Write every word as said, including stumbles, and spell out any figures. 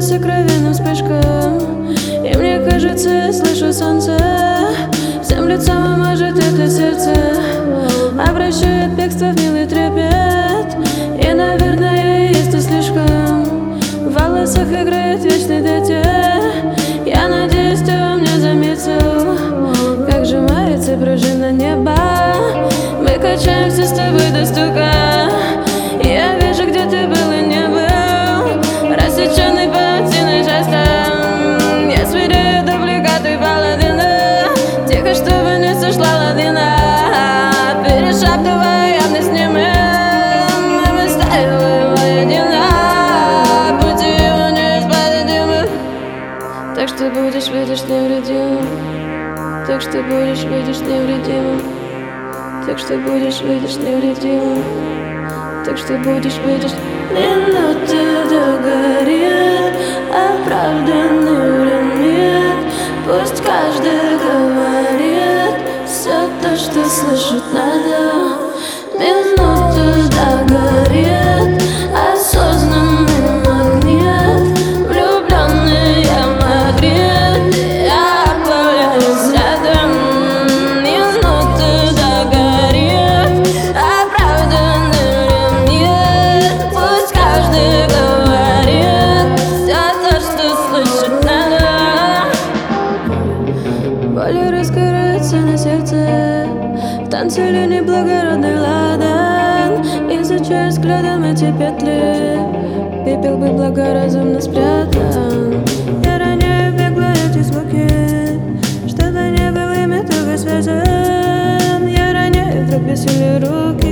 сокровенным вспышкам. И мне кажется, я слышу солнце. Всем лицом, а может это сердце обращает бегство в милый трепет. И, наверное, есть и слишком. В волосах играет вечный детей. Я надеюсь, ты во мне заметил, как сжимается пружина неба. Мы качаемся с тобой до стука. И я вижу, где ты был и не был, рассеченный паутиной жестом. Я свиряю дубликаты паладина, тихо, чтобы не сошла лавина. Перешептывая явность немым, мы стаиваем воедино. Пути его неисповедимы. Так что будешь, видишь, невредимым. Так что будешь, видишь, невредимым. Так что будешь, видишь, невредимым. Так что будешь, видишь. Минуты догорят, оправданный время. Пусть каждый говорит все то, что слышать надо. Минуты догорят, осознанный магнит. Влюбленный я магнит, я появляюсь рядом. Минуты догорят, оправданный время. Пусть каждый говорит все то, что слышать надо. Боль раскрывается на сердце, в танце линий благородный ладан. Изучаю взглядом эти петли, пепел бы благоразумно спрятан. Я роняю бегло эти звуки, чтобы не было ими туго связан. Я роняю вдруг бессилие руки.